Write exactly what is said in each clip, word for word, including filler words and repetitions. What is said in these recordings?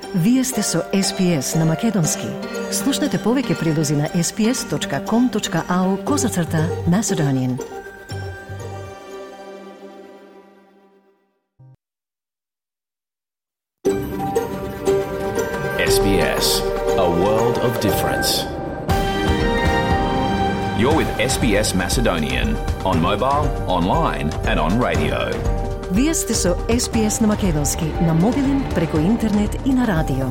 Вие сте со Ес Би Ес на Македонски. Слушнете повеќе прилози на ес би ес точка ком точка ау козацрта Macedonian. Ес Би Ес, a world of difference. You're with Ес Би Ес Macedonian on mobile, online and on radio. Вие сте со Ес Би Ес на Македонски, на мобилен, преку интернет и на радио.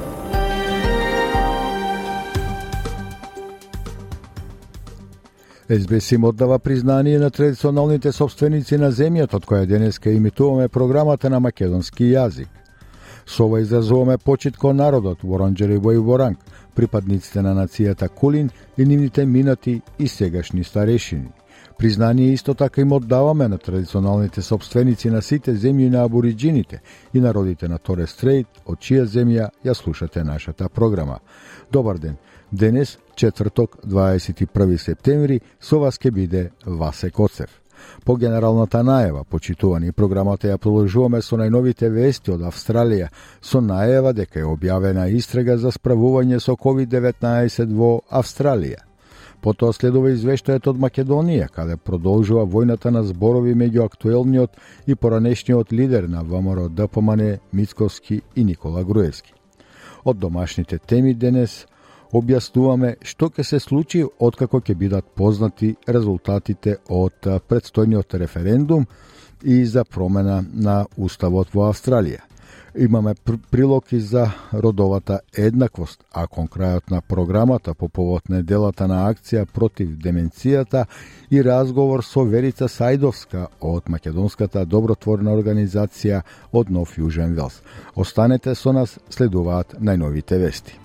Ес Би Ес им оддава признание на традиционалните собственици на земјата, од која денеска имитуваме програмата на македонски јазик. Со ова изразуваме почит кон народот Воронџериво и Воранг, припадниците на нацијата Кулин и нивните минати и сегашни старешини. Признание исто така им оддаваме на традиционалните собственици на сите земји на абориџините и народите на Торес Стрейт, од чија земја ја слушате нашата програма. Добар ден. Денес, четврток, дваесет и први септември, со вас ке биде Васе Коцев. По генералната најава, почитувани, програмата ја продолжуваме со најновите вести од Австралија, со најава дека е објавена истрага за справување со ковид деветнаесет во Австралија. Потоа следува извештајот од Македонија, каде продолжува војната на зборови меѓу актуелниот и поранешниот лидер на ВМРО Д П М Н Мицковски и Никола Груевски. Од домашните теми денес објаснуваме што ќе се случи откако ќе бидат познати резултатите од предстојниот референдум и за промена на уставот во Австралија. Имаме пр- прилог и за родовата еднаквост, а кон крајот на програмата по повод неделата на акција против деменцијата и разговор со Верица Сајдовска од македонската добротворна организација од Нов Јужен Велс. Останете со нас, следуваат најновите вести.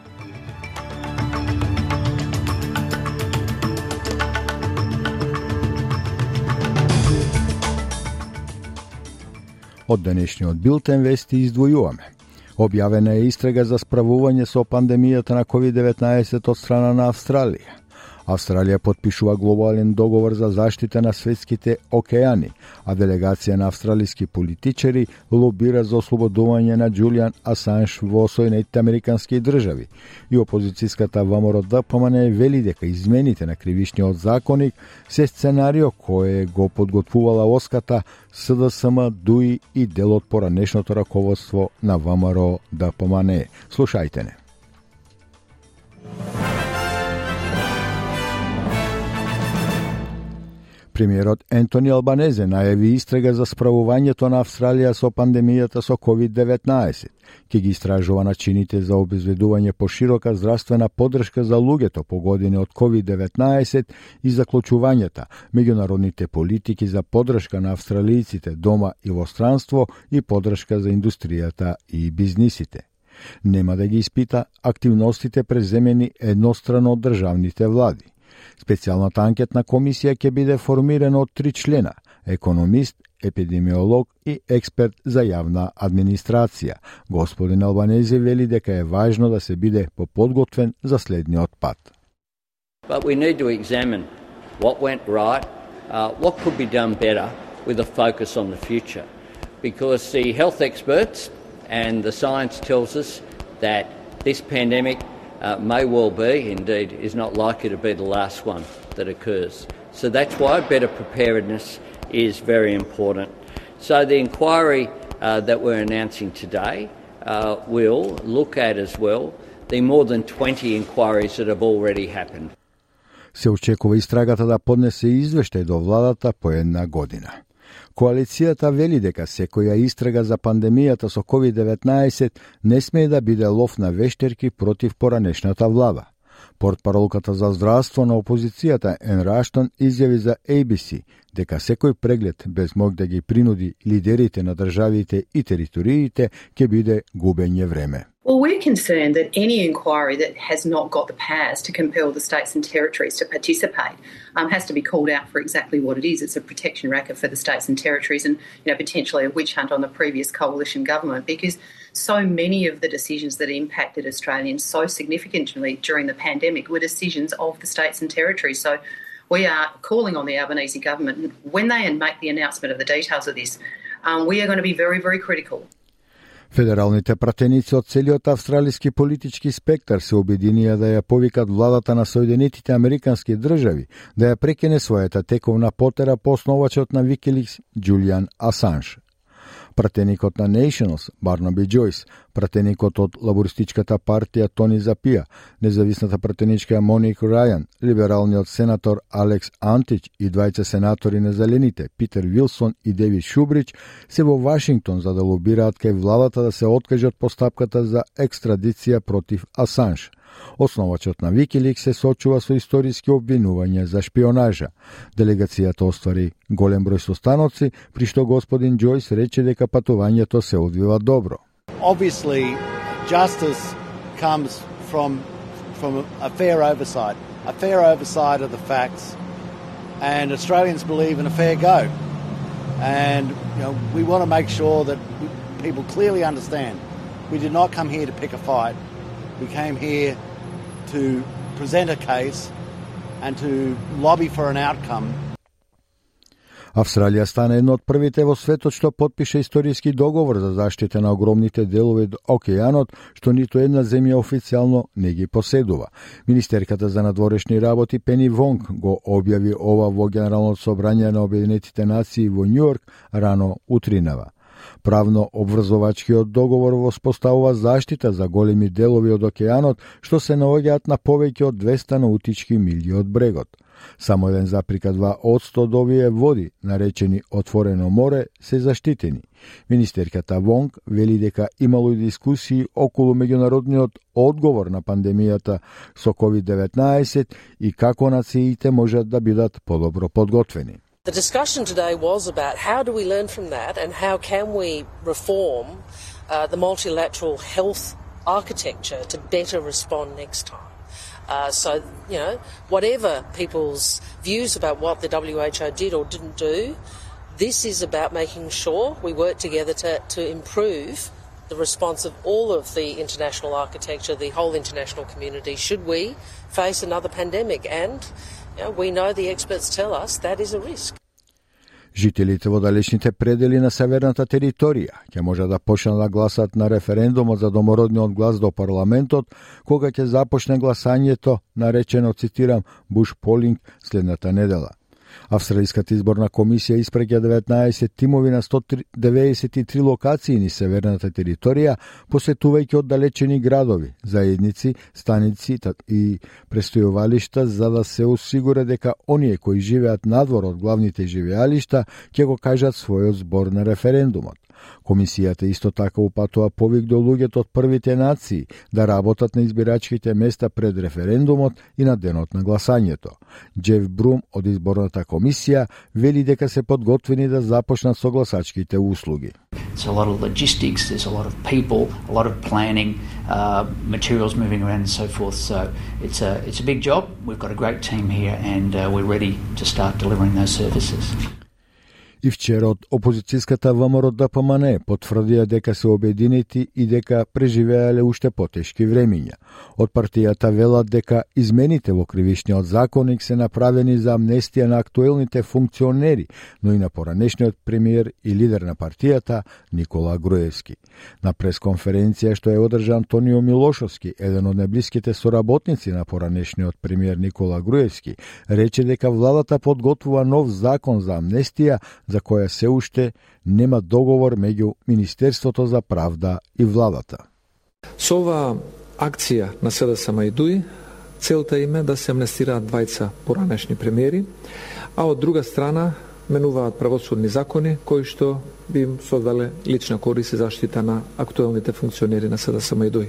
Од денешниот билтен вести издвојуваме. Објавена е истрага за справување со пандемијата на ковид деветнаесет од страна на Австралија. Австралија потпишува глобален договор за заштита на светските океани, а делегација на австралиски политичари лобира за ослободување на Џулијан Асанж во Соединетите американски држави. И опозицијската ВМРО Д П М Н вели дека измените на кривичниот законник се сценарио кое го подготвувала Оската, С Д С М, Дуи и дел од поранешното раководство на ВМРО Д П М Н. Слушајте не. Премиерот Ентони Албанезе најави истрага за справувањето на Австралија со пандемијата со ковид деветнаесет. Ке ги истражува начините за обезведување поширока здравствена поддршка за луѓето погодени од ковид деветнаесет и заклучувањата, меѓународните политики за поддршка на австралијците дома и во странство и поддршка за индустријата и бизнисите. Нема да ги испита активностите преземени еднострано од државните влади. Специјалната анкетна комисија ќе биде формирана од три члена – економист, епидемиолог и експерт за јавна администрација. Господин Албанези вели дека е важно да се биде поподготвен за следниот пат. But we need to examine what went right, uh, what could be done better with a focus on the future. Because the health experts and the science tells us that this pandemic Uh, may well be, indeed, is not likely to be the last one that occurs. So that's why better preparedness is very important. So the inquiry uh, that we're announcing today uh, will look at as well the more than twenty inquiries that have already happened. Се очекува истрагата да поднесе извештај до владата по една година. Коалицијата вели дека секоја истрага за пандемијата со ковид деветнаесет не смее да биде лов на вештерки против поранешната влада. Портпаролката за здравство на опозицијата Ен Раштон изјави за А Б С дека секој преглед без мог да ги принуди лидерите на државите и териториите ќе биде губење време. Well, we're concerned that any inquiry that has not got the powers to compel the states and territories to participate um, has to be called out for exactly what it is. It's a protection racket for the states and territories and, you know, potentially a witch hunt on the previous coalition government, because so many of the decisions that impacted Australians so significantly during the pandemic were decisions of the states and territories. So we are calling on the Albanese government, when they make the announcement of the details of this, um, we are going to be very, very critical. Федералните пратеници од целиот австралиски политички спектар се обединија да ја повикат владата на Соединетите Американски држави да ја прекине својата тековна потера по основачот на Wikileaks Џулијан Асанж. Пратеникот на Nationals, Барнаби Џојс, пратеникот од лабористичката партија Тони Запија, независната пратеничка Моник Рајан, либералниот сенатор Алекс Антич и двајца сенатори на Зелените, Питер Вилсон и Девид Шубрич, се во Вашингтон за да лобираат кај владата да се откаже од постапката за екстрадиција против Асанж. Основачот на Wikileaks се сочува со историски обвинувања за шпионажа. Делегацијата оствари голем број состаноци, при што господин Џојс рече дека патувањето се одвива добро. Obviously, justice comes from from a fair oversight, a fair oversight of the facts, and Australians believe in a fair go. And you know, we want to make sure that people clearly understand we did not come here to pick a fight. We came here to present a case and to lobby for an outcome. Австралија стана едно од првите во светот што потпише историски договор за заштита на огромните делови од океанот, што ниту една земја официјално не ги поседува. Министерката за надворешни работи Пени Вонг го објави ова во Генералното собрање на Обединетите нации во Њујорк рано утринава. Правно обврзувачкиот договор воспоставува заштита за големи делови од океанот што се наоѓаат на повеќе од двеста наутички милји од брегот. Само еден заприка два одсто од овие води, наречени отворено море, се заштитени. Министерката Вонг вели дека имало и дискусии околу меѓународниот одговор на пандемијата со ковид деветнаесет и како нациите можат да бидат подобро подготвени. The discussion today was about how do we learn from that and how can we reform uh, the multilateral health architecture to better respond next time. Uh, so, you know, whatever people's views about what the W H O did or didn't do, this is about making sure we work together to, to improve the response of all of the international architecture, the whole international community, should we face another pandemic. And you know, we know the experts tell us that is a risk. Жителите во далечните предели на северната територија ќе може да почнат да гласат на референдумот за домородниот глас до парламентот, кога ќе започне гласањето, наречено, цитирам, Буш полинг, следната недела. Австралиската изборна комисија испраќа деветнаесет тимови на сто деветдесет и три локации низ северната територија, посетувајќи оддалечени градови, заедници, станици и престојувалишта за да се осигуре дека оние кои живеат надвор од главните живеалишта ќе го кажат својот збор на референдумот. Комисијата исто така упатува повик до луѓето од првите нации да работат на избирачките места пред референдумот и на денот на гласањето. Джеф Брум од изборната комисија вели дека се подготвени да започнат со гласачките услуги. It's a lot of logistics, there's a lot of people, a lot of planning, uh, materials moving around and so forth. So it's a, it's a big job. We've got a great team here and uh, we're ready to start delivering those services. И вчера од опозицијската ВМРО Д П М Н потврдија дека се обединети и дека преживеале уште потешки времиња. Од партијата велат дека измените во кривичниот законник се направени за амнестија на актуелните функционери, но и на поранешниот премиер и лидер на партијата Никола Груевски. На пресконференција што е одржа Антонио Милошовски, еден од најблиските соработници на поранешниот премиер Никола Груевски, рече дека владата подготвува нов закон за амнестија за која се уште нема договор меѓу Министерството за правда и владата. Со ова акција на С Д С М и Д У И целта им е да се амнестираат двајца поранешни премиери, а од друга страна менуваат правосудни закони кои што би им содале лична корист и заштита на актуелните функционери на С Д С М и Д У И.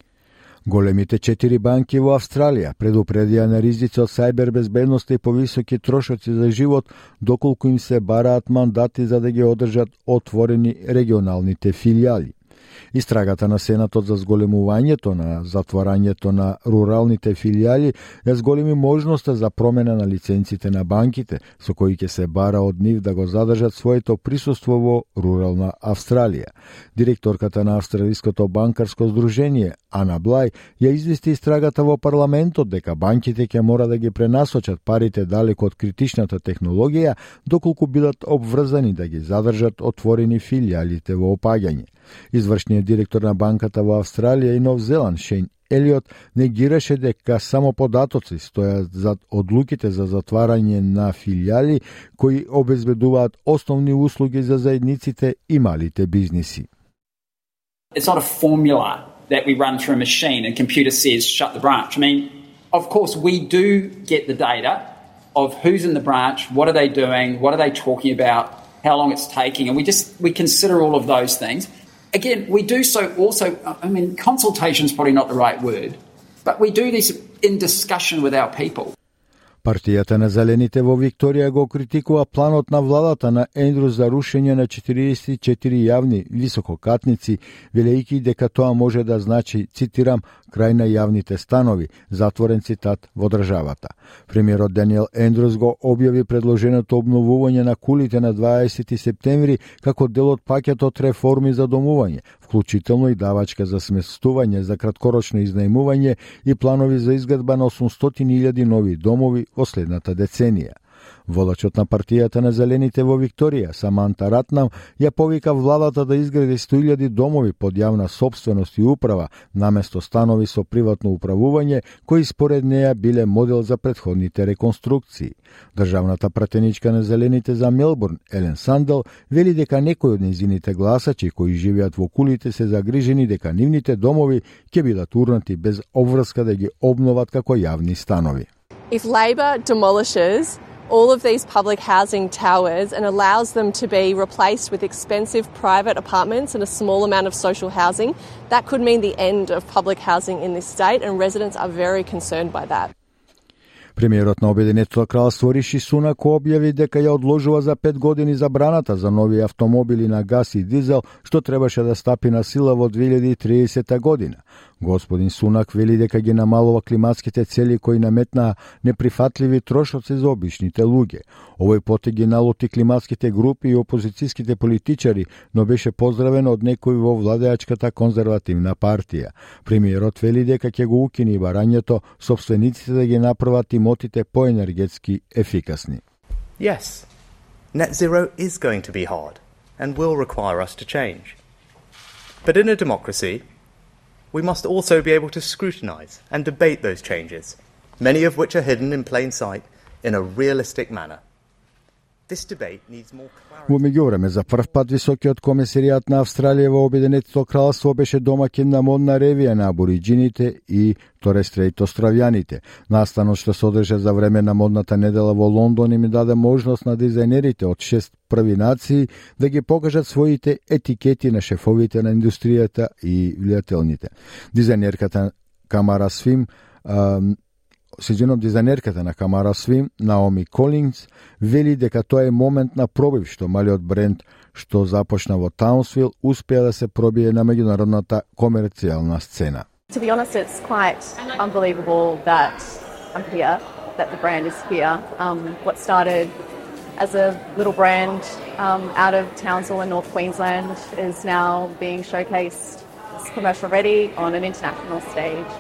Големите четири банки во Австралија предупредија на ризици од сајбер безбедност и повисоки трошоци за живот доколку им се бараат мандати за да ги одржат отворени регионалните филијали. Истрагата на Сенатот за зголемувањето на затворањето на руралните филијали ја зголеми можноста за промена на лиценците на банките, со кои ќе се бара од нив да го задржат своето присуство во рурална Австралија. Директорката на Австралиското банкарско здружение Ана Блај ја извести истрагата во парламентот дека банките ќе мора да ги пренасочат парите далеко од критичната технологија, доколку бидат обврзани да ги задржат отворени филијалите во опаѓање. Извршниот директор на банката во Австралија и Нов Зеланд, Шейн Елиот, негираше дека само податоци стојат зад одлуките за затварање на филијали кои обезбедуваат основни услуги за заедниците и малите бизниси. It's not a formula that we run through a machine and computer says shut the branch. I mean, of course we do get the data of who's in the branch, what are they doing, what are they talking about, how long it's taking, and we just we consider all of those things. Again, we do so also, I mean, consultation is probably not the right word, but we do this in discussion with our people. Партијата на Зелените во Викторија го критикува планот на владата на Ендрюс за рушење на четириесет и четири јавни висококатници, велејќи дека тоа може да значи, цитирам, крај на јавните станови, затворен цитат во државата. Премиерот Даниел Ендрюс го објави предложеното обновување на кулите на дваесети септември како дел од пакетот реформи за домување, вклучително и давачка за сместување за краткорочно изнајмување и планови за изградба на осумстотини илјади нови домови во следната деценија. Водачот на партијата на Зелените во Викторија, Саманта Ратнам, ја повика владата да изгради сто илјади домови под јавна собственост и управа, наместо станови со приватно управување, кои според неја биле модел за претходните реконструкции. Државната пратеничка на Зелените за Мелбурн, Елен Сандел, вели дека некои од нејзините гласачи кои живеат во кулите се загрижени дека нивните домови ќе бидат урнати без обврска да ги обноват како јавни станови. If Labor demolishes all of these public housing towers and allows them to be replaced with expensive private apartments and a small amount of social housing, that could mean the end of public housing in this state, and residents are very concerned by that. Премиерот на Обединетото кралство Риши Сунак објави дека ја одложува за пет години забраната за нови автомобили на газ и дизел, што требаше да стапи на сила во две илјади и триесета година. Господин Сунак вели дека ги намалува климатските цели кои наметнаа неприфатливи трошоци за обичните луѓе. Овој потег ги налути климатските групи и опозицијските политичари, но беше поздравен од некои во владеачката конзервативна партија. Премиерот вели дека ќе го укини барањето собствениците да ги направат имотите поенергетски ефикасни. Yes, net zero is going to be hard and will require us to change. But in a democracy, we must also be able to scrutinise and debate those changes, many of which are hidden in plain sight, in a realistic manner. This debate needs more clarity. Во меѓувреме, за прв пат Високиот комисаријат на Австралија во Обединетото кралство беше домаќин на модна ревија на абориџините и Торестрейт Остравјаните. Настанот што се одржа за време на модната недела во Лондон им даде можност на дизајнерите од шест први нации да ги покажат своите етикети на шефовите на индустријата и влијателните. Дизајнерката Камара Свим Сиџеном дизајнерката на Камара Свим, Наоми Колинс, вели дека тоа е момент на пробив што малиот бренд што започна во Таунсвил успеа да се пробие на меѓународната комерцијална сцена. To be honest, it's quite unbelievable that I'm here, that the brand is here. Um, what started as a little brand um, out of Townsville in North Queensland is now being showcased as commercial ready on an international stage.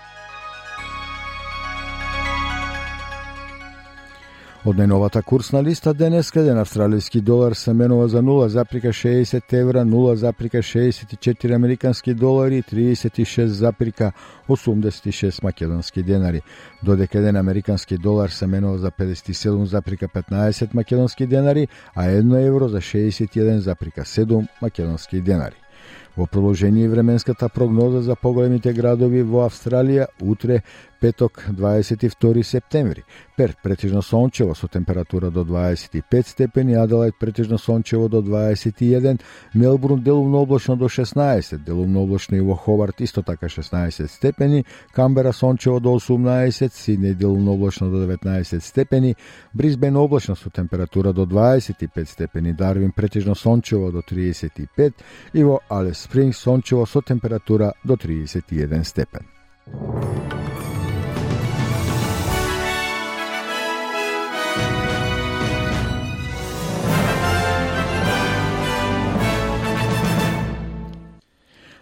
Од најновата курсна листа денеска еден австралиски долар се менува за нула запирка шеесет евра, нула запирка шеесет и четири американски долари и триесет и шест запирка осумдесет и шест македонски денари, додека еден американски долар се менува за педесет и седум запирка петнаесет македонски денари, а едно евро за шеесет и еден запирка седум македонски денари. Во продолжение временската прогноза за поголемите градови во Австралија утре, петок, дваесет и втори септември. Перт претежно сончево со температура до дваесет и пет степени, Аделајд претежно сончево до дваесет и еден, Мелбурн делумно облачно до шеснаесет, делумно облачно и во Хобарт исто така шеснаесет степени, Камбера сончево до осумнаесет, Сиднеј делумно облачно до деветнаесет степени, Брисбен облачно со температура до дваесет и пет степени, Дарвин претежно сончево до триесет и пет и во Алис Спрингс сончево со температура до триесет и еден степен.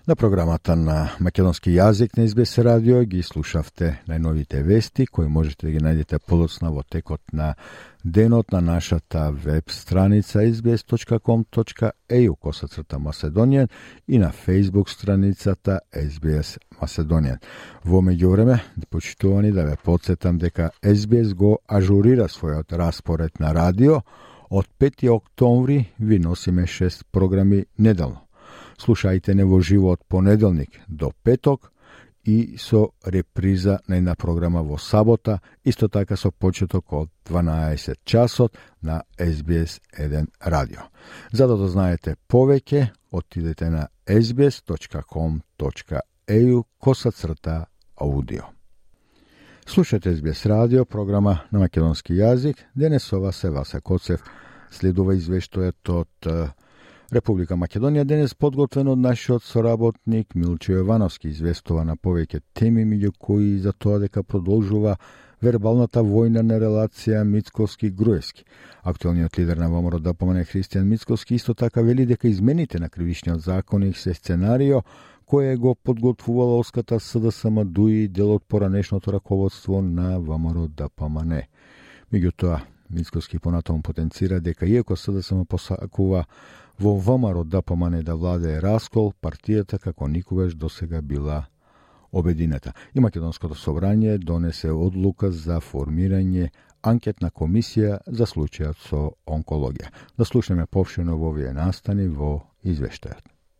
На програмата на македонски јазик на Ес Би Ес радио ги слушавте најновите вести кои можете да ги најдете подоцна во текот на денот на нашата веб страница ес би ес точка ком точка ей ю косацрта Macedonian и на Facebook страницата Ес Би Ес Macedonian. Во меѓувреме, почитувани, да ве подсетам дека Ес Би Ес го ажурира својот распоред на радио. Од пети октомври ви носиме шест програми неделно. Слушајте не во живо од понеделник до петок и со реприза на една програма во сабота, исто така со почеток од дванаесет часот на Ес Би Ес еден радио. За да дознаете повеќе, отидете на ес би ес точка ком точка ей ю косацрта аудио. Слушате Ес Би Ес радио, програма на македонски јазик. Денесова се Васе Коцев. Следува извештајот од Република Македонија, денес подготвен од нашиот соработник Милчо Јовановски, известува на повеќе теми, меѓу кои за тоа дека продолжува вербалната војна релација Мицковски-Груевски. Актуелниот лидер на ВМРО Д П М Н Христијан Мицковски исто така вели дека измените на кривичниот законник се сценарио кое го подготвувала Оската С Д С М дуи дел од поранешното раководство на ВМРО Д П М Н. Меѓутоа, Мицковски понатаму потенцира дека иако С Д С М посакува во ВМРО Д П М Н да владее раскол, партијата како никогаш досега била обединета. И Македонското собрание донесе одлука за формирање анкетна комисија за случајот со онкологија. Да слушнеме повшено во овие настани во извештајот.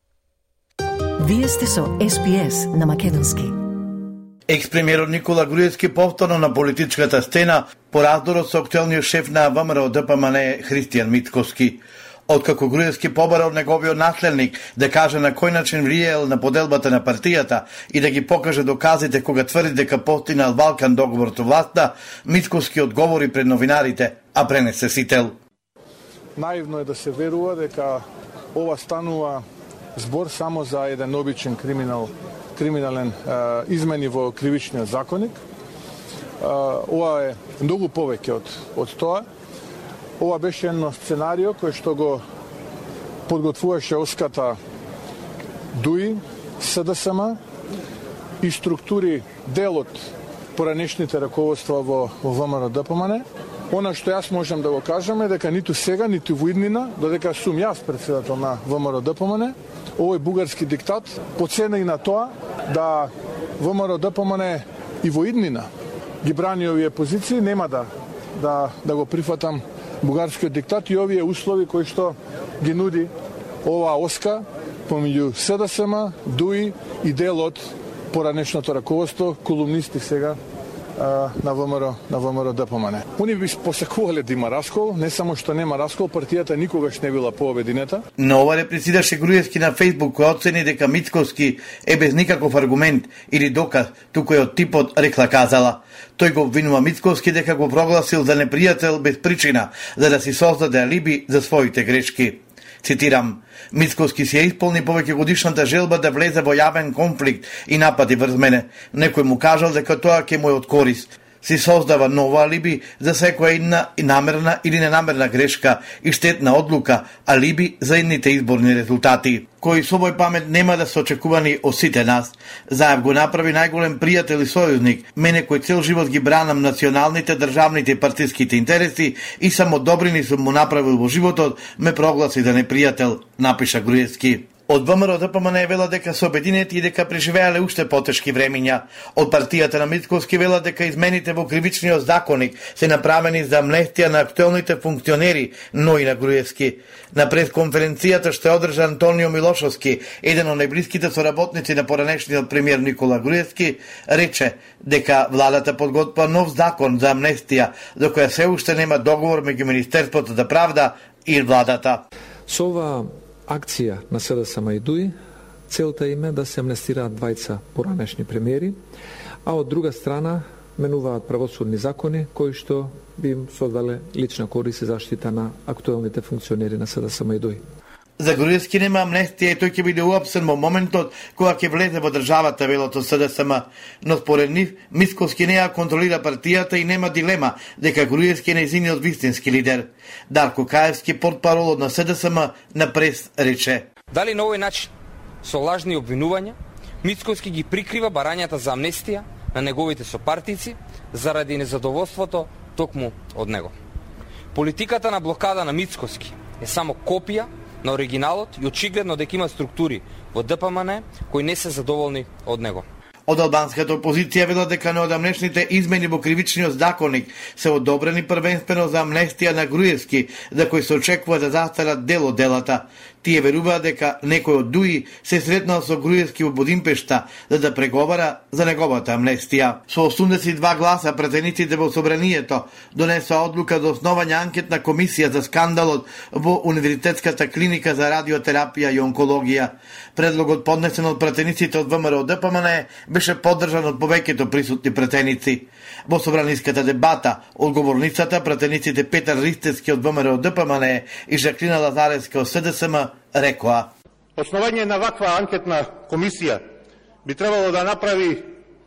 Вие сте со Ес Би Ес на македонски. Екс-премиерот Никола Груевски повторно на политичката сцена по раздорот со актуелниот шеф на ВМРО Д П М Н Христијан Мицковски. Откако Груевски побара од неговиот наследник да каже на кој начин влијаел на поделбата на партијата и да ги покаже доказите кога тврди дека постигнал Балкан договор со власта, Мицковски одговори пред новинарите, а пренесе сител. Наивно е да се верува дека ова станува збор само за еден обичен криминал, криминален е, измени во кривичниот законник. Е, ова е многу повеќе од, од тоа. Ова беше едно сценарио кој што го подготвуваше Оската дуи, С Д С М и структури дел од поранешните раководства во, во ВМРО Д П М Н. Она што јас можам да го кажам е дека ниту сега, ниту во иднина, додека сум јас председател на ВМРО Д П М Н, овој бугарски диктат подсена и на тоа да ВМРО Д П М Н и во иднина ги брани овие позиции, нема да, да, да го прифатам бугарскиот диктат и овие услови кои што ги нуди ова Оска помеѓу С Д С М, дуи и дел од поранешното раководство, колумнисти сега а, на ВМРО на ВМРО Д П М Н. Они би посакувале да има раскол, не само што нема раскол, партијата никогаш не била пообединета. Но ова реплицираше Груевски на Фейсбук, кој оцени дека Мицковски е без никаков аргумент или доказ, туку е од типот рекла казала. Тој го обвинува Мицковски дека го прогласил за непријател без причина, за да си создаде алиби за своите грешки. Цитирам, Мицковски си ја исполни повеќе годишната желба да влезе во јавен конфликт и напади врз мене. Некој му кажал дека тоа ќе му е од корист. Си создава нова алиби за секоја една намерна или ненамерна грешка и штетна одлука, алиби за едните изборни резултати, кои со овој памет нема да се очекувани од сите нас. Заев го направи најголем пријател и сојузник, мене кој цел живот ги бранам националните, државните и партиските интереси и само добрини сум му направил во животот, ме прогласи за непријател, напиша Груевски. Од ВМРО Д П М Н вела дека се обединети и дека преживеале уште потешки времиња. Од партијата на Мицковски вела дека измените во кривичниот законник се направени за амнестија на актуелните функционери, но и на Груевски. На пресконференцијата што е одржан Антонио Милошовски, еден од најблиските соработници на поранешниот премиер Никола Груевски, рече дека владата подготвува нов закон за амнестија, за која се уште нема договор меѓу Министерството за правда и владата. Со ова акција на С Д С М и дуи, целта им е да се амнестираат двајца поранешни премиери, а од друга страна менуваат правосудни закони кои што би им создале лична корист и заштита на актуелните функционери на С Д С М и дуи. За Груевски нема амнестија и тој ќе биде уапсен во моментот кога ќе влезе во државата, велото С Д С М. Но според нив, Мицковски не ја контролира партијата и нема дилема дека Груевски е нејзиниот вистински лидер. Дарко Каевски, портпарол од на С Д С М, на прес рече: Дали на овој начин со лажни обвинувања, Мицкоски ги прикрива барањата за амнестија на неговите сопартици заради незадоволството токму од него. Политиката на блокада на Мицкоски е само копија на оригиналот и очигледно дека има структури во Д П М Н кои не се задоволни од него. Од албанската опозиција вела дека неодамнешните измени во кривичниот законник се одобрени првенствено за амнестија на Груевски, за кој се очекува да застарат дел од делата. Тие веруваат дека некој од ДУИ се сретнал со Груевски во Будимпешта за да преговара за неговата амнестија. Со осумдесет и два гласа претениците во собранието донесоа одлука за основање анкетна комисија за скандалот во Универзитетската клиника за радиотерапија и онкологија. Предлогот поднесен од претениците од ВМРО Д П М Н беше поддржан од повеќето присутни претеници. Во собраниската дебата, одговорницата, претениците Петар Ристевски од ВМРО Д П М Н и Жаклина Лазаревска од С Д С М рекоа: Основање на ваква анкетна комисија би требало да направи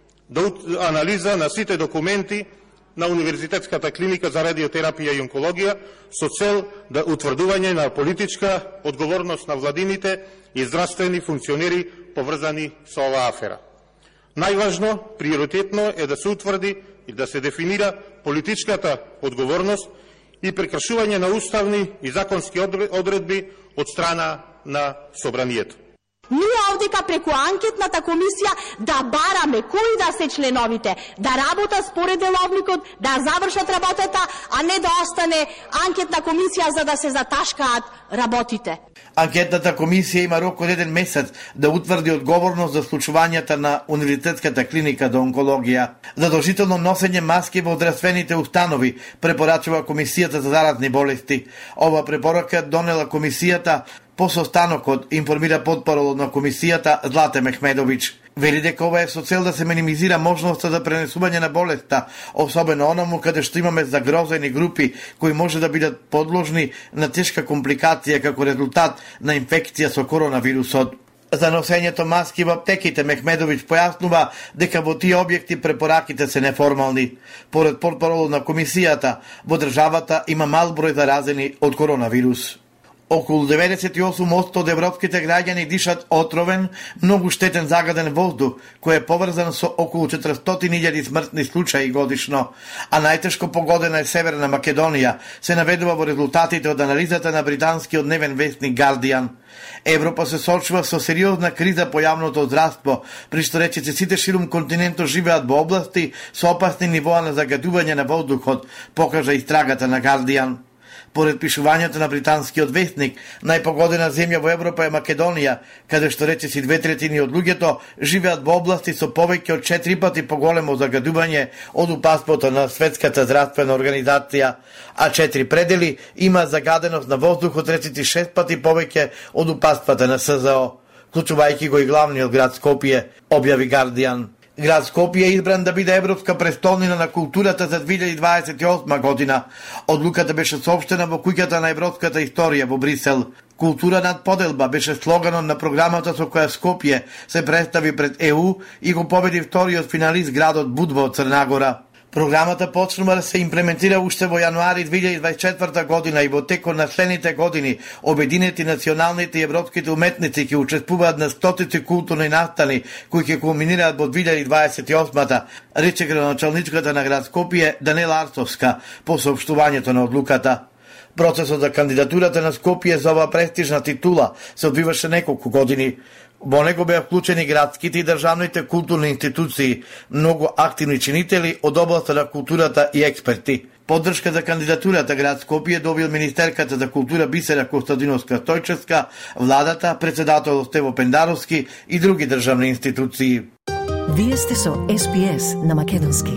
да анализа на сите документи на Универзитетската клиника за радиотерапија и онкологија со цел да утврдување на политичка одговорност на владините и здравствени функционери поврзани со оваа афера. Најважно, приоритетно е да се утврди и да се дефинира политичката одговорност и прекршување на уставни и законски одредби од страна на собранието. Ние овдека преку анкетната комисија да бараме кои да се членовите, да работат според деловникот, да завршат работата, а не да остане анкетна комисија за да се заташкаат работите. Анкетната комисија има рок од еден месец да утврди одговорност за случувањата на Универзитетската клиника за онкологија. Задолжително носење маски во здравствените установи, препорачува Комисијата за заразни болести. Ова препорака донела комисијата по состанокот, информира потпоролот на комисијата Злате Мехмедовиќ. Вели дека ова е со цел да се минимизира можноста за пренесување на болеста, особено онаму каде што имаме загрозени групи кои може да бидат подложни на тешка компликација како резултат на инфекција со коронавирусот. За носењето маски во аптеките Мехмедовиќ појаснува дека во тие објекти препораките се неформални. Поред потпоролот на комисијата, во државата има мал број заразени од коронавирус. Околу деветдесет и осум одсто од европските граѓани дишат отровен, многу штетен загаден воздух, кој е поврзан со околу четиристотини илјади смртни случаи годишно, а најтешко погодена е Северна Македонија, се наведува во резултатите од анализата на британскиот дневен вестник Guardian. Европа се соочува со сериозна криза по јавното здравство, при што речиси сите ширум континентот живеат во области со опасни нивоа на загадување на воздухот, покажа истрагата на Guardian. Поред пишувањето на британскиот вестник, најпогодена земја во Европа е Македонија, каде што речиси две третини од луѓето живеат во области со повеќе од четири пати поголемо загадување од упатството на Светската здравствена организација, а четири предели има загаденост на воздухот тридесет и шест пати повеќе од упатствата на С З О, вклучувајќи го и главниот град Скопје, објави Guardian. Град Скопје е избран да биде европска престолнина на културата за две илјади дваесет и осма година. Одлуката беше соопштена во куќата на европската историја во Брисел. Култура над поделба беше слоганот на програмата со која Скопје се представи пред Е У и го победи вториот финалист градот Будва од Црнагора. Програмата почнува да се имплементира уште во јануари две илјади дваесет и четврта година и во текот на следните години обединети националните и европските уметници ќе учествуваат на стотици културни настани кои ќе кулминираат во две илјади дваесет и осма, рече градоначалничката на град Скопје Данела Арсовска по соопштувањето на одлуката. Процесот за кандидатурата на Скопје за оваа престижна титула се одвиваше неколку години. Во него беа вклучени градските и државните културни институции, многу активни чинители од областа на културата и експерти. Поддршка за кандидатурата град Скопје добил министерката за култура Бисера Костадиновска Стојчевска, владата, председател Стево Пендаровски и други државни институции. Вие сте со Ес Би Ес на македонски.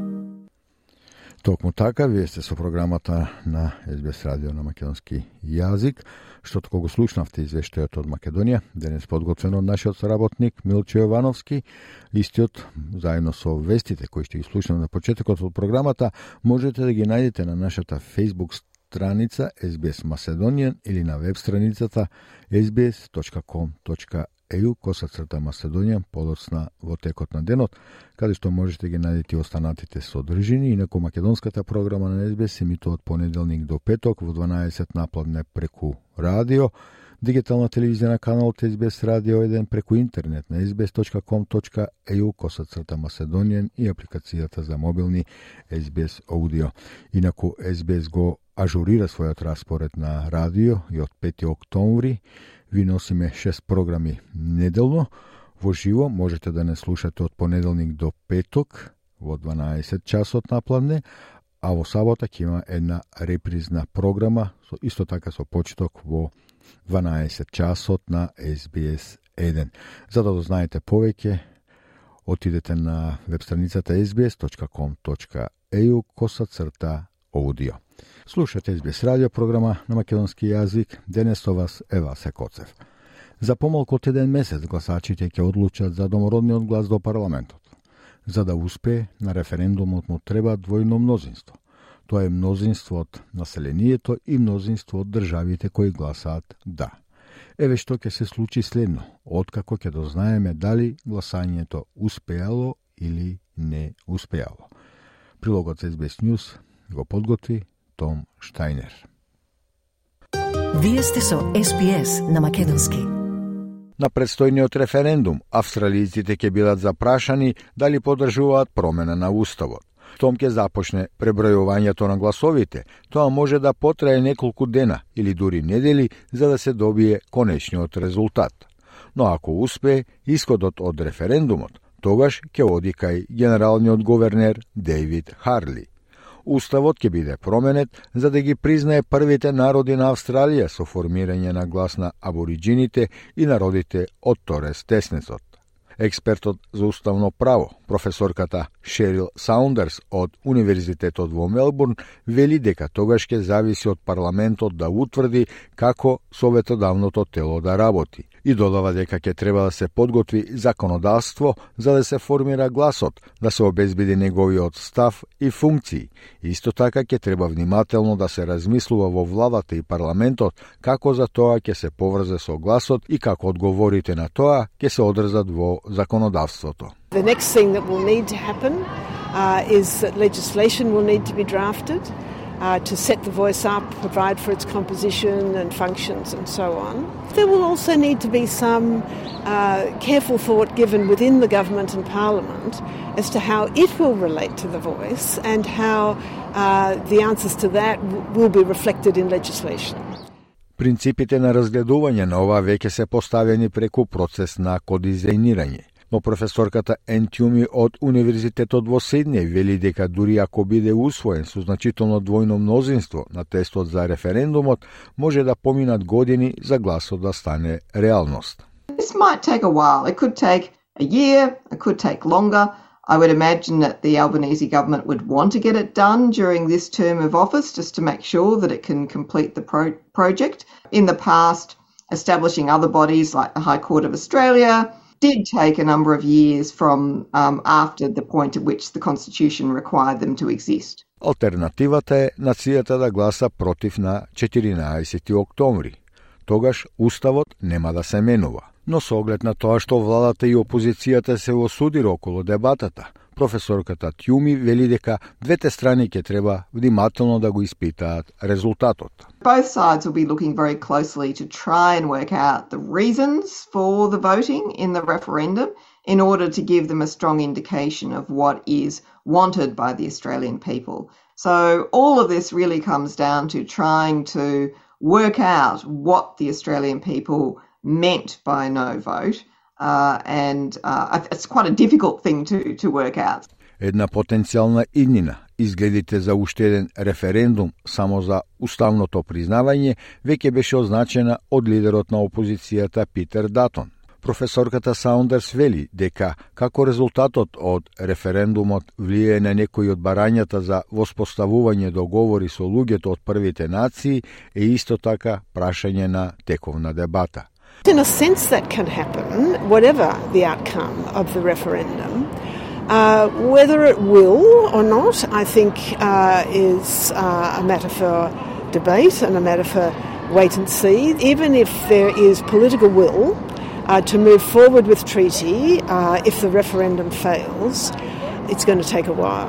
Токму така, вие сте со програмата на Ес Би Ес радио на македонски јазик, што тако го слушнавте извештајот од Македонија, денес подготвено од нашиот соработник Милчо Јовановски. Истиот, заедно со вестите кои што ги слушнав на почетокот од програмата, можете да ги најдете на нашата Facebook страница Ес Би Ес Macedonian или на веб страницата ес би ес точка ком точка е ю косацрта Macedonian, подоцна во текот на денот, каде што можете ги најдете останатите содржини. Инаку македонската програма на Ес Би Ес се емитува од понеделник до петок во дванаесет напладне преку радио, Дигитална телевизија на каналот Ес Би Ес Радио еден преку интернет на ес би ес точка ком точка ей ю косацрта Macedonian и апликацијата за мобилни Ес Би Ес Audio. Инаку Ес Би Ес го ажурира својот распоред на радио и од пети октомври ви носиме шест програми неделно. Во живо можете да не слушате од понеделник до петок во дванаесет часот напладне, а во сабота ќе има една репризна програма, со исто така со почеток во дванаесет часот на Ес Би Ес еден. За да дознаете повеќе, отидете на веб страницата ес би ес точка ком точка ей ю косацрта аудио. Слушате Ес Би Ес радио програма на македонски јазик. Денес со вас е Васе Коцев. За помалку од еден месец гласачите ќе одлучат за домородниот глас до парламентот. За да успее, на референдумот му треба двојно мнозинство. Тоа е мнозинство од населението и мнозинство од државите кои гласаат да. Еве што ќе се случи следно, откако ќе дознаеме дали гласањето успеало или не успеало. Прилогот за Ес Би Ес News го подготви Том Штајнер. Вие сте со Ес Би Ес на македонски. На предстојниот референдум, австралијците ќе бидат запрашани дали поддржуваат промена на уставот. Том ќе започне пребројувањето на гласовите. Тоа може да потрае неколку дена или дури недели за да се добие конечниот резултат. Но ако успее, исходот од референдумот, тогаш ќе оди кај генералниот говернер Дејвид Харли. Уставот ќе биде променет за да ги признае првите народи на Австралија со формирање на глас на абориджините и народите од Торес Теснецот. Експертот за уставно право, професорката Шерил Саундерс од Универзитетот во Мелбурн, вели дека тогаш ќе зависи од парламентот да утврди како советодавното тело да работи и додава дека ќе треба да се подготви законодавство за да се формира гласот, да се обезбеди неговиот став и функции. Исто така ќе треба внимателно да се размислува во владата и парламентот како за тоа ќе се поврзе со гласот и како одговорите на тоа ќе се одржат во законодавството. The next thing that will need to happen uh, is that legislation will need to be drafted uh, to set the voice up, provide for its composition and functions and so on. There will also need to be some uh, careful thought given within the government and parliament as to how it will relate to the voice and how uh, the answers to that w- will be reflected in legislation. Принципите на разгледување на ова веќе се поставени преку процес на кодизајнирање. Но професорката Ен Тјуми од Универзитетот во Сиднеј вели дека дури ако биде усвоен со значително двојно мнозинство на тестот за референдумот, може да поминат години за гласот да стане реалност. This might take a while. It could take a year, it could take longer. I would imagine that the Albanese government would want to get it done during this term of office just to make sure that it can complete the pro- project. In the past, establishing other bodies like the High Court of Australia did take a number of years from um, after the point at which the Constitution required them to exist. Алтернативата е нацијата да гласа против на четиринаесети октомври. Тогаш уставот нема да се менува. Но со оглед на тоа што владата и опозицијата се осудира околу дебатата, професорката Тјуми вели дека двете страни ќе треба внимателно да го испитаат резултатот. Both sides will be looking very closely to try and work out the reasons for the voting in the referendum in order to give them a strong indication of what is wanted by the Australian people. So all of this really comes down to trying to work out what the Australian people meant by no vote, uh, and uh, it's quite a difficult thing to, to work out. Една потенцијална иднина, изгледите за уште еден референдум само за уставното признавање, веќе беше означена од лидерот на опозицијата Питер Датон. Професорката Саундерс вели дека како резултатот од референдумот влијае на некои од барањата за воспоставување договори со луѓето од првите нации е исто така прашање на тековна дебата. In a sense that can happen, whatever the outcome of the referendum. Uh, whether it will or not, I think, uh, is uh, a matter for debate and a matter for wait and see. Even if there is political will uh, to move forward with treaty, uh, if the referendum fails, it's going to take a while.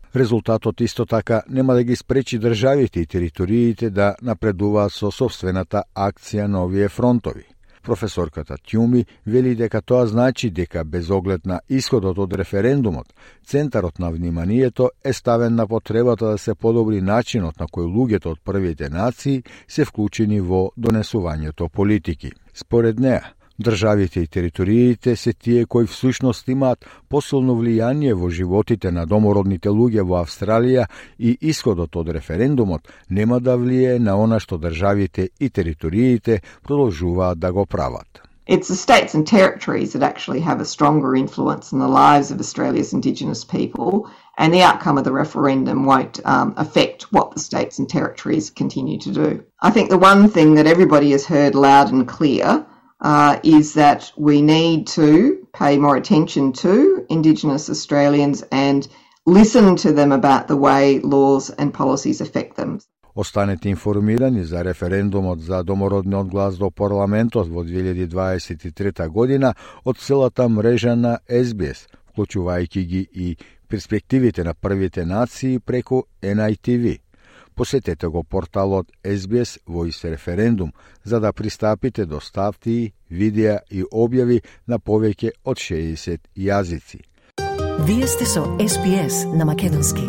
Резултатот исто така нема да ги спречи државите и териториите да напредуваат со собствената акција на овие фронтови. Професорката Тјуми вели дека тоа значи дека без оглед на исходот од референдумот, центарот на вниманието е ставен на потребата да се подобри начинот на кој луѓето од првите нации се вклучени во донесувањето политики. Според неа, државите и териториите се тие кои всушност имаат посилно влијание во животите на домородните луѓе во Австралија и исходот од референдумот нема да влие на она што државите и териториите продолжуваат да го прават. It's the states and territories that actually have a stronger influence on the lives of Australia's Indigenous people, and the outcome of the referendum won't um, affect what the states and territories continue to do. I think the one thing that everybody has heard loud and clear Uh, is that we need to pay more attention to Indigenous Australians and listen to them about the way laws and policies affect them. Останете информирани за референдумот за домородниот глас до парламентот во две илјади дваесет и трета година од целата мрежа на Ес Би Ес, вклучувајќи ги и перспективите на првите нации преку Ен Ај Ти Ви. Посетете го порталот Ес Би Ес Voice Referendum за да пристапите до статии, видеа и објави на повеќе од шеесет јазици. Вие сте со Ес Би Ес на македонски.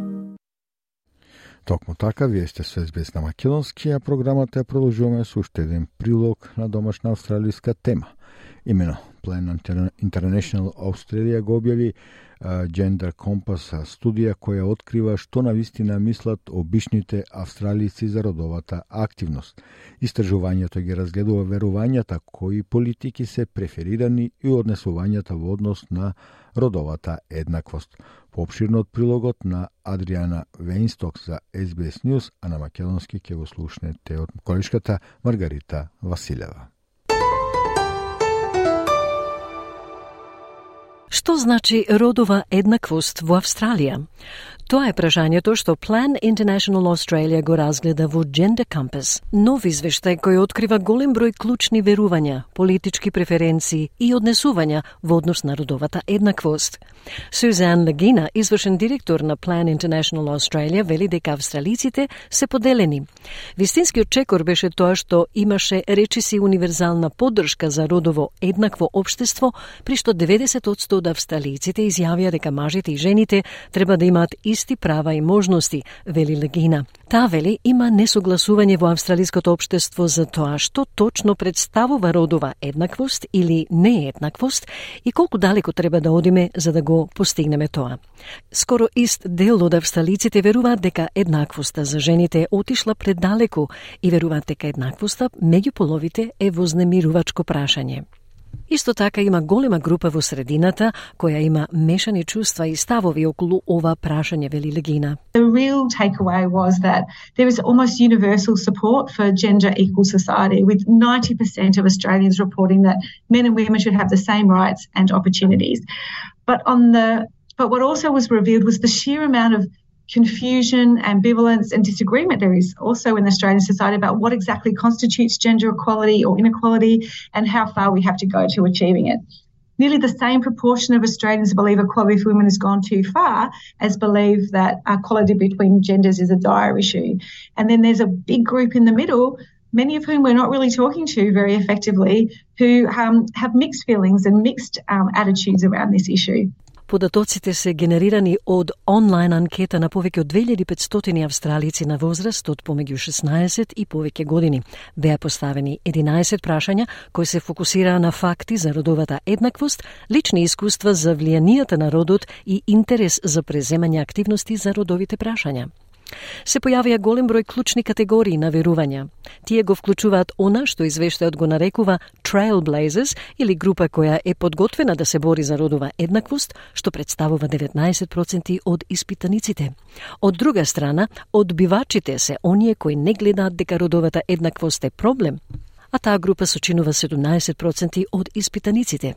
Токму така, вие сте со Ес Би Ес на македонски, а програмата ја продолжуваме со уште еден прилог на домашна австралијска тема. Имено, Plan International Australia го објави Gender Compass студија која открива што навистина мислат обичните австралици за родовата активност. Истражувањето ги разгледува верувањата кои политики се преферирани и однесувањата во однос на родовата еднаквост. Пообширно од прилогот на Адриана Вејнсток за Ес Би Ес News, а на македонски ќе го слушнете од колешката Маргарита Василева. Што значи родова еднаквост во Австралија? Тоа е прашањето што Plan International Australia го разгледа во Gender Compass, нов извештај кој открива голем број клучни верувања, политички преференции и однесувања во однос на родовата еднаквост. Сюзан Лагина, извршен директор на Plan International Australia, вели дека австралиците се поделени. Вистинскиот чекор беше тоа што имаше речиси универзална поддршка за родово еднакво општество, при што деветдесет одсто од австралиците изјавија дека мажите и жените треба да имаат исти права и можности, вели Лагина. Таа вели има несогласување во австралиското општество за тоа што точно представува родова еднаквост или нееднаквост и колку далеко треба да одиме за да го постигнеме тоа. Скоро ист дел од австралиците веруваат дека еднаквоста за жените отишла предалеку и веруваат дека еднаквоста меѓу половите е вознемирувачко прашање. Исто така има голема група во средината која има мешани чувства и ставови околу ова прашање, вели Лагина. The real takeaway was that there is almost universal support for gender equal society, with ninety percent of Australians reporting that men and women should have the same rights and opportunities. But on the but what also was revealed was the sheer amount of confusion, ambivalence and disagreement there is also in the Australian society about what exactly constitutes gender equality or inequality and how far we have to go to achieving it. Nearly the same proportion of Australians believe equality for women has gone too far as believe that equality between genders is a dire issue. And then there's a big group in the middle, many of whom we're not really talking to very effectively, who um, have mixed feelings and mixed um, attitudes around this issue. Податоците се генерирани од онлайн анкета на повеќе од две илјади и петстотини австралици на возраст од помеѓу шеснаесет и повеќе години. Беа поставени единаесет прашања кои се фокусираа на факти за родовата еднаквост, лични искуства за влијанијата на родот и интерес за преземање активности за родовите прашања. Се појавија голем број клучни категории на верувања. Тие го вклучуваат она што извештајот го нарекува Trailblazers, или група која е подготвена да се бори за родова еднаквост, што представува деветнаесет проценти од испитаниците. Од друга страна, одбивачите се оние кои не гледаат дека родовата еднаквост е проблем, а таа група сочинува седумнаесет проценти од испитаниците.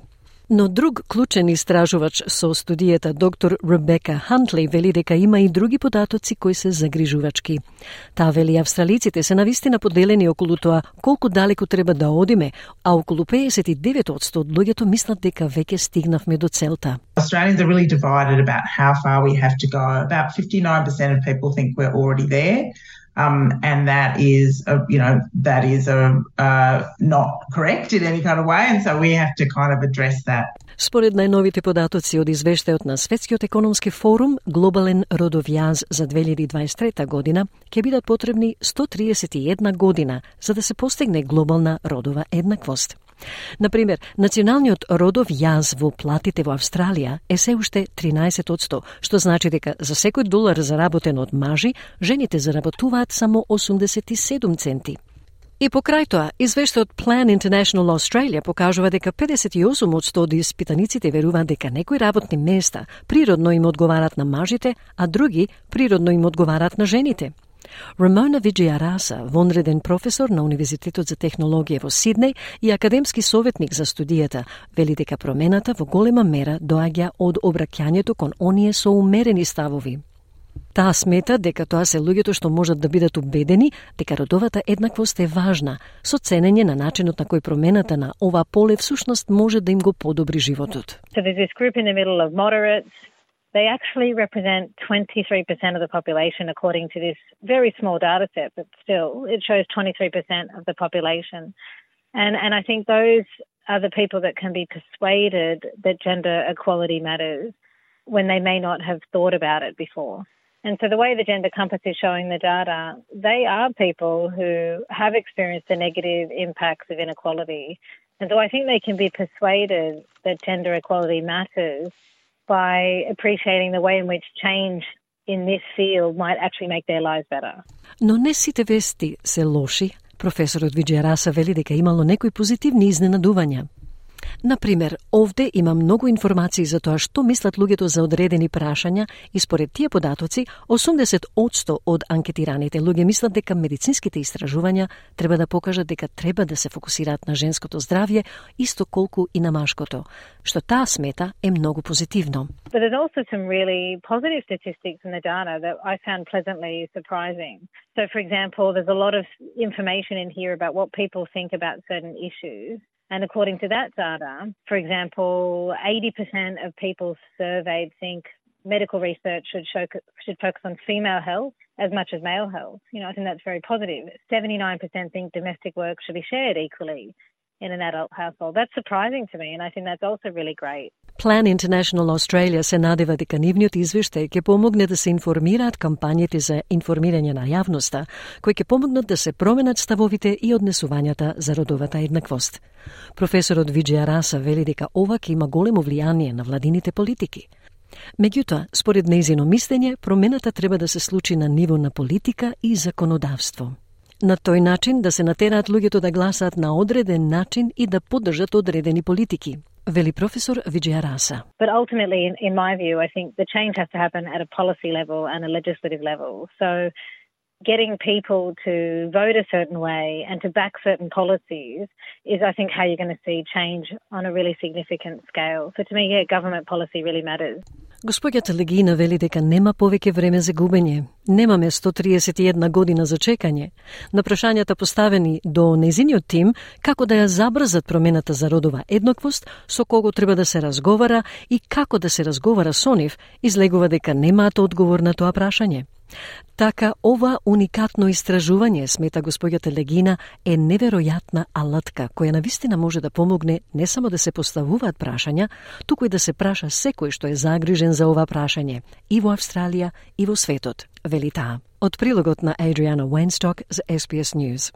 Но друг клучен истражувач со студијата доктор Ребека Хантли вели дека има и други податоци кои се загрижувачки. Таа вели австралиците се навистина поделени околу тоа колку далеку треба да одиме, а околу педесет и девет одсто од луѓето мислат дека веќе стигнавме до целта. Australians are really divided about how far we have to go. About fifty-nine percent of people think we're already there. Um, and that is, a, you know, that is a, uh, not correct in any kind of way, and so we have to kind of address that. Според најновите податоци од извештајот на Светскиот економски форум, глобален родов јаз за две илјади дваесет и трета година ќе бидат потребни сто триесет и една година за да се постигне глобална родова еднаквост. Например, националниот родов јаз во платите во Австралија е се уште тринаесет одсто, што значи дека за секој долар заработен од мажи, жените заработуваат само осумдесет и седум центи. И покрај тоа, извештајот Plan International Australia покажува дека педесет и осум одсто од испитаниците веруваат дека некои работни места природно им одговарат на мажите, а други природно им одговарат на жените. Рамона Виджиараса, вонреден професор на Универзитетот за технологија во Сиднеј и академски советник за студијата, вели дека промената во голема мера доаѓа од обраќањето кон оние со умерени ставови. Таа смета дека тоа се луѓето што можат да бидат убедени дека родовата еднаквост е важна, со ценење на начинот на кој промената на ова поле всушност може да им го подобри животот. So there's this group in the middle of moderates. They actually represent twenty-three percent of the population according to this very small data set, but still it shows twenty-three percent of the population. And and I think those are the people that can be persuaded that gender equality matters when they may not have thought about it before. And so the way the Gender Compass is showing the data, they are people who have experienced the negative impacts of inequality. And so I think they can be persuaded that gender equality matters by appreciating the way in which change in this field might actually make their lives better. Но не сите вести се лоши. Професорот Виджиараса вели дека имало некои позитивни изненадувања. Например, овде има многу информации за тоа што мислат луѓето за одредени прашања и според тие податоци, осумдесет одсто од анкетираните луѓе мислат дека медицинските истражувања треба да покажат дека треба да се фокусираат на женското здравје исто колку и на машкото, што таа смета е многу позитивно. But there's also some really positive statistics in the data that I found pleasantly surprising. So for example, there's a lot of information in here about what people think about certain issues. And according to that data, for example, eighty percent of people surveyed think medical research should show, should focus on female health as much as male health. You know, I think that's very positive. seventy-nine percent think domestic work should be shared equally in an adult household. That's surprising to me, and I think that's also really great. Plan International Australia се надева дека нивниот извештај ќе помогне да се информираат кампањите за информирање на јавноста, кои ќе помогнат да се променат ставовите и однесувањата за родовата еднаквост. Професорот Виджиараса вели дека ова ќе има големо влијание на владините политики. Меѓутоа, според нејзино мислење, промената треба да се случи на ниво на политика и законодавство. На тој начин да се натераат луѓето да гласаат на одреден начин и да поддржат одредени политики, вели професор Виджиараса. But ultimately, in, in my view, I think the change has to happen at a policy level and a legislative level. So getting people to vote a certain way and to back certain policies is, I think, how you're going to see change on a really significant scale. So to me, yeah, government policy really matters. Господјата Легина вели дека нема повеќе време за губење. Немаме сто триесет и една година за чекање. На прашањата поставени до нејзиниот тим како да ја забрзат промената за родова еднаквост, со кого треба да се разговара и како да се разговара со нив, излегува дека немаат одговор на тоа прашање. Така, ова уникатно истражување, смета господјата Легина, е неверојатна алатка, која навистина може да помогне не само да се поставуваат прашања, туку и да се праша секој што е загрижен за ова прашање, и во Австралија, и во светот, вели таа. Од прилогот на Адриана Уейнсток за Ес Би Ес News.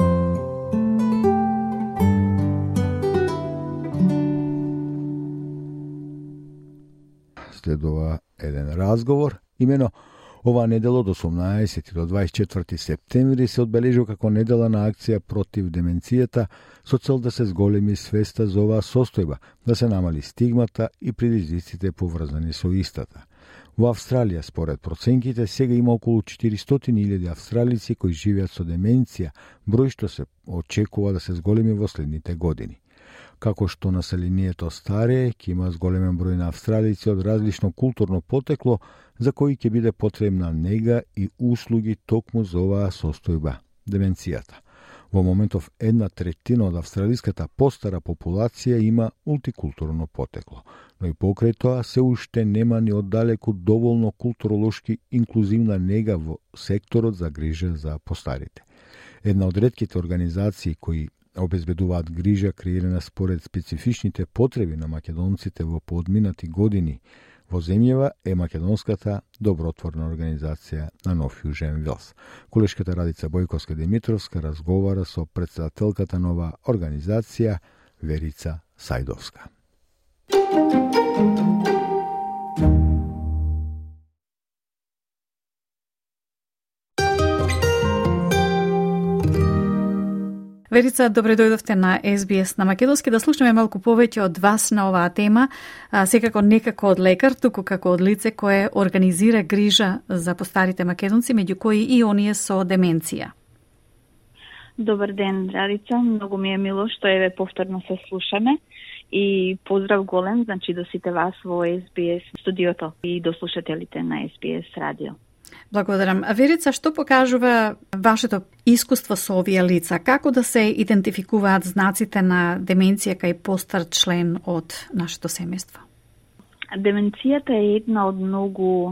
Следува еден разговор, имено оваа недела од осумнаесети до дваесет и четврти септември се одбележува како недела на акција против деменцијата со цел да се зголеми свеста за оваа состојба, да се намали стигмата и предизвиците поврзани со истата. Во Австралија, според проценките, сега има околу четиристотини илјади австралици кои живеат со деменција, број што се очекува да се зголеми во следните години. Како што населението старее, ќе има зголемен број на австралици од различно културно потекло, за кои ќе биде потребна нега и услуги токму за оваа состојба, деменцијата. Во моментов една третина од австралиската постара популација има мултикултурно потекло, но и покрај тоа се уште нема ни оддалеку доволно културолошки инклузивна нега во секторот за грижа за постарите. Една од ретките организации кои обезбедуваат грижа креирана според специфичните потреби на македонците во поодминати години во земјава е Македонската добротворна организација на Нов Јужен Велс. Колешката Радица Бојковска-Димитровска разговара со председателката на оваа организација Верица Сајдовска. Верица, добре дојдовте на Ес Би Ес на македонски да слушнеме малку повеќе од вас на оваа тема, а, секако не како од лекар, туку како од лице кое организира грижа за постарите македонци, меѓу кои и оние со деменција. Добар ден, Радица. Многу ми е мило што еве повторно се слушаме и поздрав голем, значи до сите вас во Ес Би Ес студиото и до слушателите на Ес Би Ес радио. Благодарам. А Верица, што покажува вашето искуство со овие лица? Како да се идентификуваат знаците на деменција кај постар член од нашето семејство? Деменцијата е една од многу,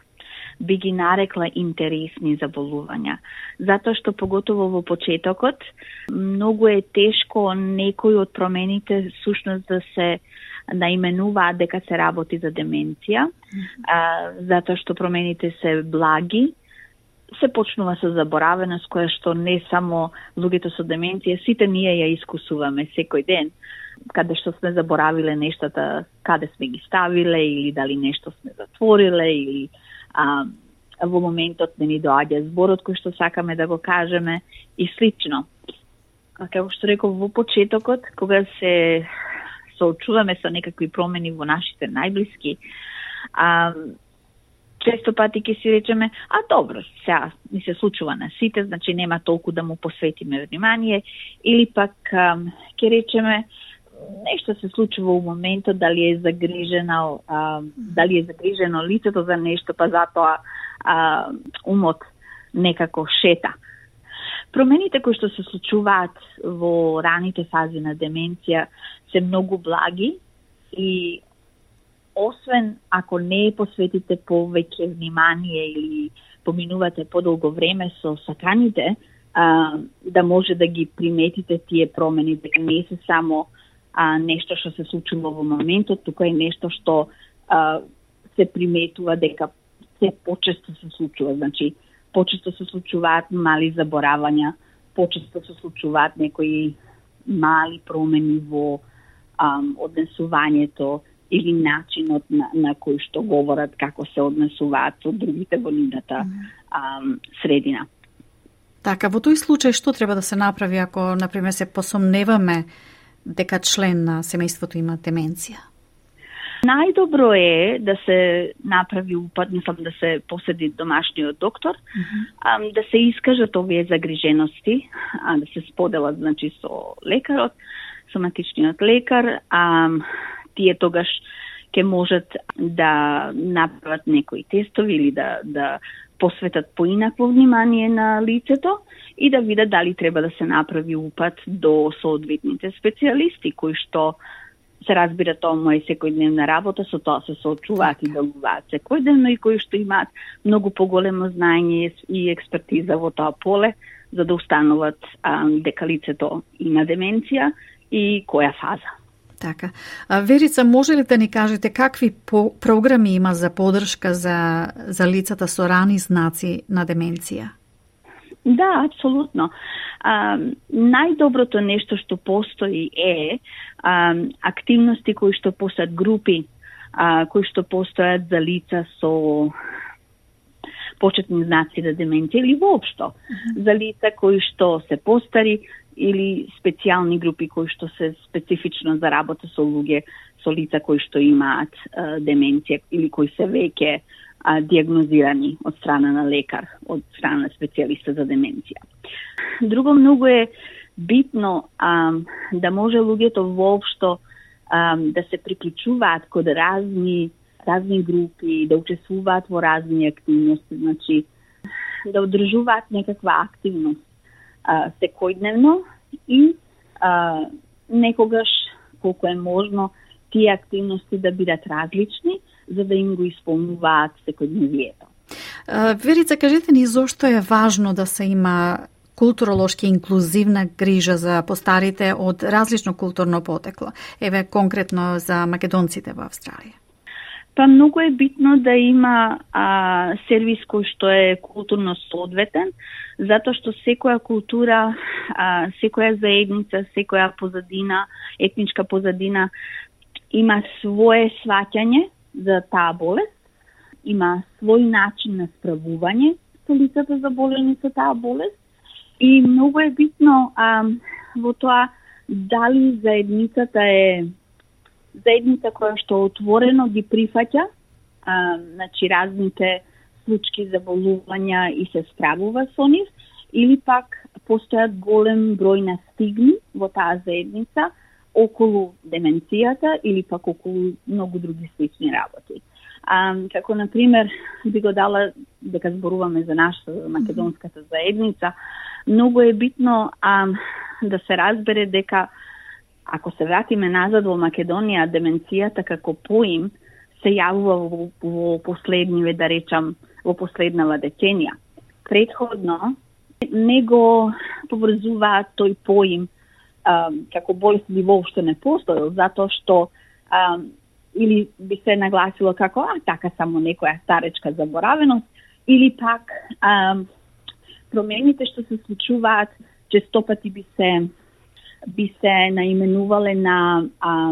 би ги нарекла, интересни заболувања. Затоа што поготово во почетокот многу е тешко некои од промените сушност да се наименуваат дека се работи за деменција, а, затоа што промените се благи, се почнува со заборавеност, која што не само луѓето со деменција, сите ние ја искусуваме секој ден, каде што сме заборавиле нештата, каде сме ги ставиле, или дали нешто сме затвориле, или а, во моментот не ни доаѓа зборот кој што сакаме да го кажеме и слично. А како што реков во почетокот, кога се соочуваме со некакви промени во нашите најблиски, а, често пати ќе си речеме, а добро, сега ни се случува на сите, значи нема толку да му посветиме внимание, или пак а, ќе речеме, нешто се случува во моментот, дали е загрижено, а, дали е загрижено лицето за нешто, па затоа а, умот некако шета. Промените кои што се случуваат во раните фази на деменција се многу благи и освен ако не посветите повеќе внимание или поминувате подолго време со саканите, а, да може да ги приметите тие промени, дека не се само а, нешто што се случува во моментот, туку е нешто што а, се приметува дека се почесто се случува. Значи, почесто се случуваат мали заборавања, почесто се случуваат некои мали промени во ам, однесувањето или начинот на, на кој што говорат, како се однесуваат со другите во нивната ам, средина. Така, во тој случај што треба да се направи ако, например, се посомневаме дека член на семејството има деменција? Најдобро е да се направи упат, мислам да се поседи домашниот доктор, mm-hmm. а, да се искажат овие загрижености, а, да се споделат, значи, со лекарот, соматичниот лекар, а тие тогаш ќе можат да направат некои тестови или да, да посветат поинакво внимание на лицето и да видат дали треба да се направи упат до соодветните специјалисти кои што се разбира тоа моја секојдневна работа, со тоа се соочуваат и делуваат секојдневно и кои што имаат многу поголемо знаење и експертиза во тоа поле, за да установат а, дека лицето има деменција и која фаза. Така. А, Верица, може ли да ни кажете какви по програми има за поддршка за, за лицата со рани знаци на деменција? Да, апсолутно. А, најдоброто нешто што постои е а, активности кои што постојат, групи а, кои што постојат за лица со почетни знаци на деменција или воопшто mm-hmm. за лица кои што се постари или специјални групи кои што се специфично за работа со луѓе со лица кои што имаат а, деменција или кои се веќе а, диагнозирани од страна на лекар, од страна на специјалиста за деменција. Друго многу е битно um, да може луѓето воопшто um, да се приклучуваат код разни разни групи, да учествуваат во разни активности, значи да одржуваат некаква активност а, секојдневно и а, некогаш, колку е можно, тие активности да бидат различни, за да им го исполнуваат секојдневието. Верица, кажете ни зошто е важно да се има културолошки инклузивна грижа за постарите од различно културно потекло, еве конкретно за македонците во Австралија? Па многу е битно да има а, сервис кој што е културно соодветен, затоа што секоја култура, а, секоја заедница, секоја позадина, етничка позадина има свое сваќање за таа болест, има свој начин на справување со лицата заболени со таа болест и многу е битно а, во тоа дали заедницата е заедница која што отворено ги прифаќа а, значи разните случаи заболувања и се справува со нив, или пак постојат голем број на стигми во таа заедница околу деменцијата или пак околу многу други слични работи. А, како, например, би го дала, дека зборуваме за наша македонската заедница, многу е битно а, да се разбере дека ако се вратиме назад во Македонија, деменцијата како поим се јавува во, во последниве, да речам, во последнава деценија. Претходно не го поврзуваат тој поим а, како болест би воопшто не постоел, затоа што а, или би се нагласило како а така само некоја старечка заборавеност, или пак а, промените што се случуваат честопати би се би се наименувале на а,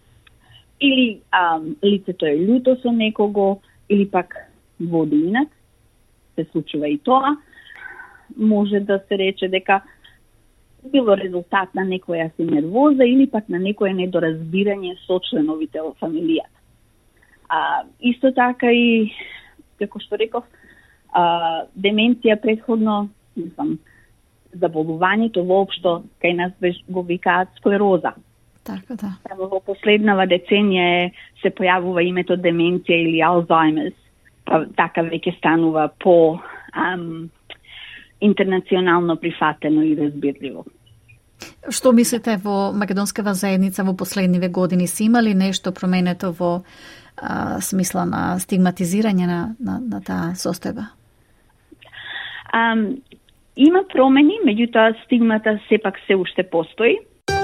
или а, лицето е љуто со некого, или пак води инак, се случува и тоа. Може да се рече дека било резултат на некоја си нервоза или пак на некоја недоразбирање со членовите во фамилијата. А, исто така и, како што реков, а, деменција претходно, мислам, заболувањето воопшто кај нас го викаат склероза. Така, да. Само во последнава деценија се појавува името деменција или Алцхаймерс, па така веќе станува по ам, интернационално прифатено и разбирливо. Што мислите во македонската заедница во последниве години? Си имали нешто променето во а, смисла на стигматизирање на, на, на таа состојба? Ам, Има промени, меѓутоа стигмата сепак се уште постои.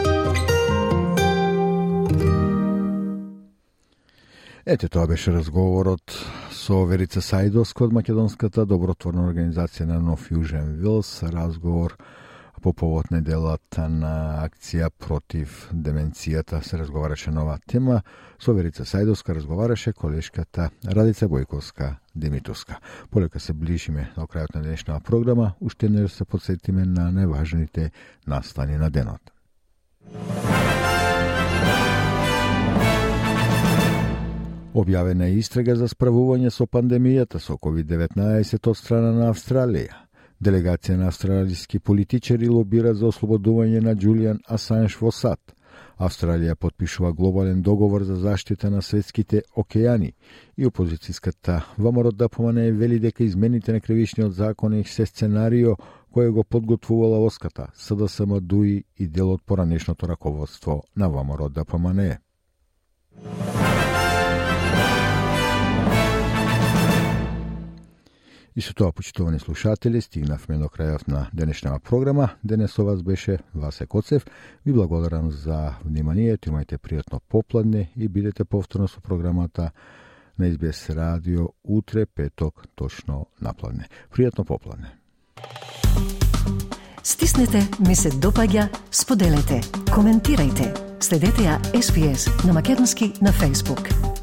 Ете, тоа беше разговорот со Верица Сајдовска од македонската добротворна организација на No Fusion Wills, разговор по повод неделата на акција против деменцијата. Се разговараше на оваа тема. Со Верица Сајдовска разговараше колешката Радица Бојковска-Димитовска. Полека се ближиме до крајот на денешната програма, уште не се подсетиме на најважните настани на денот. Објавена е истрага за справување со пандемијата со ковид деветнаесет од страна на Австралија. Делегација на австралиски политичари лобира за ослободување на Џулијан Асанж во САД. Австралија потпишува глобален договор за заштита на светските океани и опозицијската ВМРО да помане вели дека измените на кривичниот закон е се сценарио кое го подготвувала Оската, СДСМ, ДУИ и дел од поранешното раководство на ВМРО да помане. И со тоа, почитувани слушатели, стигнавме до крајот на денешната програма. Денес со вас беше Васе Коцев. Ви благодарам за вниманието, имајте пријатно попладне и бидете повторно со програмата на Ес Би Ес радио утре, петок, точно напладне. Пријатно попладне. Стиснете, ми се допаѓа, споделете, коментирајте. Следете ја Ес Би Ес на македонски на Facebook.